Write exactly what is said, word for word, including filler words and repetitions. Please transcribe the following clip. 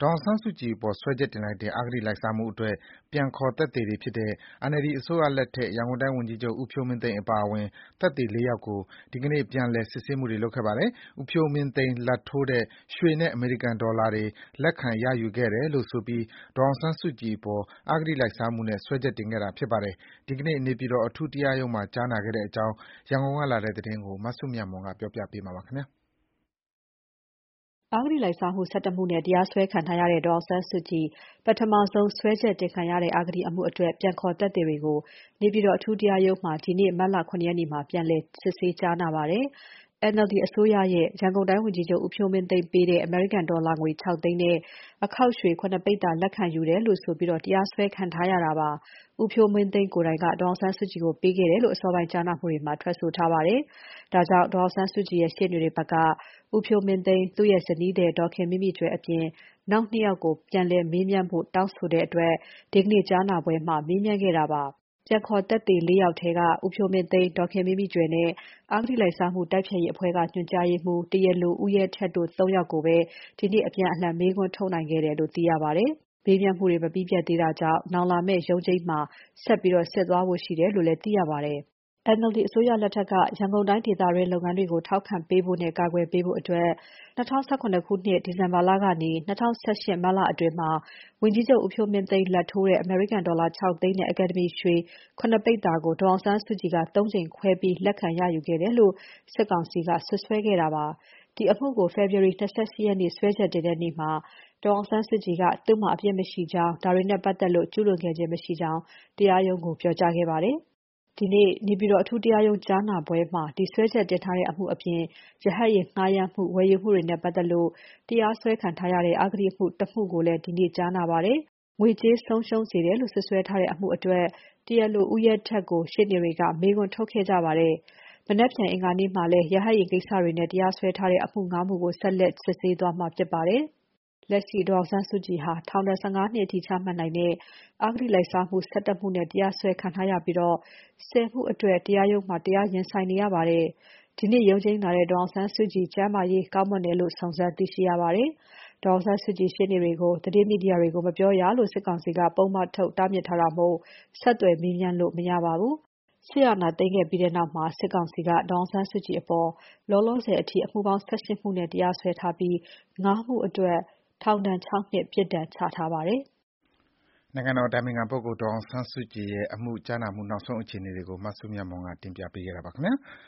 ဒေါ်အောင်ဆန်းစုကြည်အပေါ်စွဲချက်တင်လိုက်တဲ့ အဂတိလိုက်စားမှုအတွက် ပြန်ခေါ်သက်သေတွေဖြစ်တဲ့ အန်အယ်လ်ဒီအစိုးရလက်ထက် ရန်ကုန်တိုင်းဝန်ကြီးချုပ် ဦးဖြိုးမင်းသိန်းအပါအဝင် သက်သေ လေးယောက်ကို ဒီကနေ့ ပြန်လည် စစ်ဆေးမှုတွေ လုပ်ခဲ့ပါတယ်။ ဦးဖြိုးမင်းသိန်းလာဘ်ထိုးတဲ့ ရွှေနဲ့ အမေရိကန်ဒေါ်လာတွေ လက်ခံရယူခဲ့တယ်လို့ဆိုပြီး ဒေါ်အောင်ဆန်းစုကြည်အပေါ် အဂတိလိုက်စားမှုနဲ့ စွဲချက်တင်ခဲ့တာဖြစ်ပါတယ်။ ဒီကနေ့ နေပြည်တော် အထူးတရားရုံးမှာ ကြားနာခဲ့တဲ့အကြောင်း ရန်ကုန်ကလာတဲ့သတင်းကို မစုမြတ်မွန်က ပြောပြပါမယ်။အဂတိလိုက်စားမှု ၁၁ မှုနဲ့ တရားစွဲခံထားရတဲ့ ဒေါ်အောင်ဆန်းစုကြည် ပထမဆုံး စွဲချက်တင်ခံရတဲ့ အဂတိအမှုအတွက် ပြန်ခေါ်သက်သေတွေကို နေပြည်တော် အထူးတရားရုံးမှာ ဒီနေ့ မတ်လ ၇ ရက်နေ့မှာ ပြန်လည် စစ်ဆေးကြားနာပါတယ်။ အန်အယ်လ်ဒီအစိုးရရဲ့ ရန်ကုန်တိုင်းဝန်ကြီးချုပ် ဦးဖြိုးမင်းသိန်းပေးတဲ့ အမေရိကန်ဒေါ်လာငွေ ၆ သိန်းနဲ့ အခေါက်ရွှေ ခုနစ်ပိဿာ လက်ခံယူတယ်လို့ဆိုပြီး တရားစွဲခံထားရတာပါ။ ဦးဖြိုးမင်းသိန်းကိုယ်တိုင်က ဒေါ်အောင်ဆန်းစုကြည်ကို ပေးခဲ့တယ်လို့ အစောပိုင်းကြားနာမှုတွေမှာ ထွက်ဆိုထားပါတယ်။ ဒါကြောင့် ဒေါ်အောင်ဆန်းစုကြည်ရဲ့ ရှေ့နေတွေဘက်က ဦးဖြိုးမင်းသိန်း၊ သူ့ရဲ့ဇနီးသည် ဒေါ်ခင်မိမိကြွယ်အပြင် နောက် နှစ်ယောက်ကို ပြန်လည်မေးမြန်းဖို့ တောင်းဆိုတဲ့အတွက် ဒီကနေ့ကြားနာပွဲမှာ မေးမြန်းခဲ့တာပါ။ ပြန်ခေါ်သက်သေ လေး ယောက်ထဲက ဦးဖြိုးမင်းသိန်း၊ ဒေါ်ခင်မိမိကြွယ်နဲ့ အဂတိလိုက်စားမှု တိုက်ဖျက်ရေးအဖွဲ့က ညွှန်ကြားရေးမှူး တရားလို ဦးရဲထက်တို့ သုံး ယောက်ကိုပဲ ဒီနေ့ အပြန်အလှန် မေးခွန်းထုတ်နိုင်ခဲ့တယ်လို့ သိရပါတယ်။ မေးမြန်းမှုတွေ မပြီးပြတ်သေးတာကြောင့် နောင်လာမယ့် ရုံးချိန်းမှာ ဆက်ပြီး စစ်သွားဖို့ရှိတယ်လို့လည်း သိရပါတယ်။ အန်အယ်လ်ဒီအစိုးရလက်ထက်က ရန်ကုန်တိုင်းဒေသတွင်း လုပ်ငန်းတွေကို ထောက်ခံပေးဖို့နဲ့ ကာကွယ်ပေးဖို့အတွက် ၂၀၁၇ ခုနှစ် ဒီဇင်ဘာလကနေ ၂၀၁၈ မတ်လအတွင်း ဝန်ကြီးချုပ် ဦးဖြိုးမင်းသိန်း လာဘ်ထိုးတဲ့ အမေရိကန်ဒေါ်လာ ၆ သိန်းနဲ့ အကယ်ဒမီရွှေ ခုနစ်ပိဿာကို ဒေါ်အောင်ဆန်းစုကြည်က သုံး ကြိမ်ခွဲပြီး လက်ခံရယူခဲ့တယ်လို့ စစ်ကောင်စီက စွပ်စွဲခဲ့တာပါ။ ဒီအမှုကို ဖေဖော်ဝါရီ ၂၈ ရက်နေ့ စွဲချက်တင်တဲ့နေ့မှာ ဒေါ်အောင်ဆန်းစုကြည်က သူ့မှာ အပြစ်မရှိကြောင်း၊ ဒါတွေနဲ့ပတ်သက်လို့ ကျူးလွန်ခဲ့ခြင်းမရှိကြောင်း တရားရုံးကို ပြောကြားခဲ့ပါတယ်။ ဒီနေ့ နေပြည်တော် အထူးတရားရုံးကြားနာပွဲမှာ ဒီစွဲချက်တင်ထားတဲ့အမှုအပြင် ရဟတ်ယာဉ်ငှားရမ်းမှု၊ ဝယ်ယူမှုတွေနဲ့ပတ်သက်လို့ တရားစွဲခံထားရတဲ့ အဂတိအမှု တစ် မှုကိုလည်း ဒီနေ့ ကြားနာပါတယ်။ ငွေကြေးဆုံးရှုံးစေတယ်လို့ စွပ်စွဲထားတဲ့အမှုအတွက် တရားလို ဦးရဲထက်ကို ရှေ့နေတွေက မေးခွန်းထုတ်ခဲ့ကြပါတယ်။ မနက်ဖြန် အင်္ဂါနေ့မှာလည်း ရဟတ်ယာဉ်ကိစ္စတွေနဲ့ တရားစွဲထားတဲ့ အမှု ငါး မှုကို ဆက်လက် စစ်ဆေးသွားမှာဖြစ်ပါတယ်။ လက်ရှိ ဒေါ်အောင်ဆန်းစုကြည်ဟာ ထောင်ဒဏ် ၁၅ နှစ်အထိ ချမှတ်နိုင်တဲ့ အဂတိလိုက်စားမှု ၁၁ မှုနဲ့ တရားစွဲခံထားရပြီး ဆယ် မှုအတွက် တရားရုံးမှာ တရားရင်ဆိုင်နေရပါတယ်။ ဒီနေ့ ရုံးချိန်းလာတဲ့ ဒေါ်အောင်ဆန်းစုကြည် ကျန်းမာရေးကောင်းမွန်တယ်လို့ စုံစမ်းသိရှိရပါတယ်။ ဒေါ်အောင်ဆန်းစုကြည်ရှေ့နေတွေကို သတင်းမီဒီယာတွေကို မပြောရလို့ စစ်ကောင်စီက ပုဒ်မထုတ် တားမြစ်ထားတာမို့ ဆက်သွယ်မေးမြန်းလို့ မရပါဘူး။ စစ်အာဏာသိမ်းခဲ့ပြီးနောက်မှာ စစ်ကောင်စီက ဒေါ်အောင်ဆန်းစုကြည်အပေါ် လောလောဆယ်အထိ အမှုပေါင်း ၁၈ မှုနဲ့ တရားစွဲထားပြီး ငါး မှုအတွက် ထောင်ဒဏ် ခြောက် နှစ် ပြစ်ဒဏ်ချထားပါတယ်။ နိုင်ငံတော်အတိုင်ပင်ခံပုဂ္ဂိုလ် ဒေါ်အောင်ဆန်းစုကြည်ရဲ့ အမှုကြားနာမှု နောက်ဆုံးအခြေအနေတွေကို မစုမြတ်မွန်က တင်ပြပေးထားပါတယ်။